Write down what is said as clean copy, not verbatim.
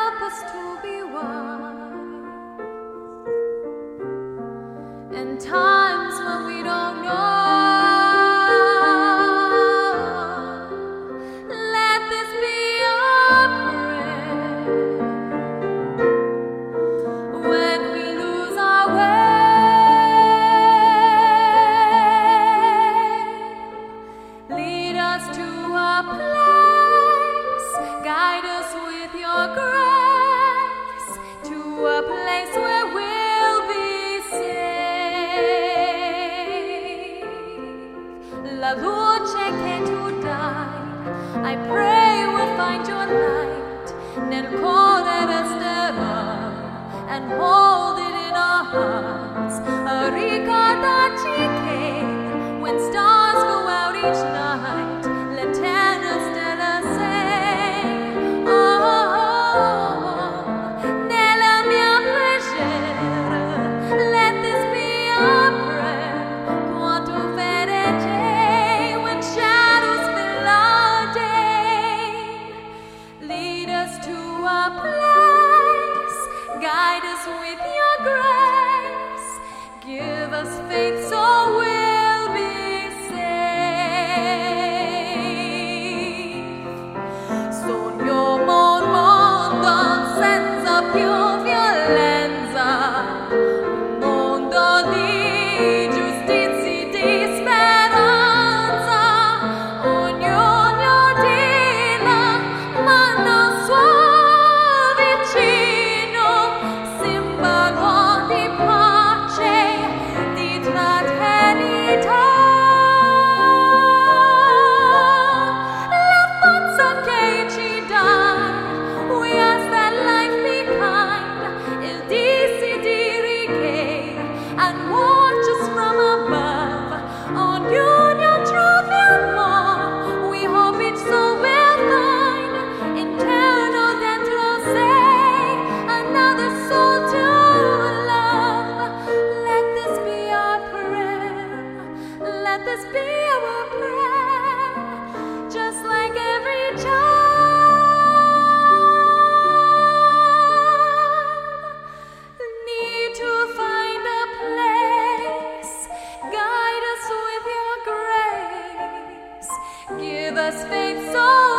help us to be wise in times when we don't know. Let this be our prayer when we lose our way. Lead us to a place, guide us with your grace, to a place where we'll be safe. La luce che tu dai, I pray we'll find your light nel cuore resterà, and hold it in our hearts. Ricordarci che when stars go out each night, l'eterna stella sei. Nella mia preghiera, let this be our prayer. Quanto felice when shadows fill our day. Lead us to a place, guide us with your grace, give us faith so we'll be safe. Sogno un mondo senza più violenza, un mondo di giustizia e di speranza. Ognuno di la mano sua vicino, simbolo di pace, di fraternità. La forza che ci dai, we ask that life be kind, il desideri che, and watch us from above. Ognuno troviamo, we hope each soul will find, interno dentro sé, another soul to love. Let this be our prayer, let this be our prayer, just like every child. Need to find a place, guide us with your grace, give us faith so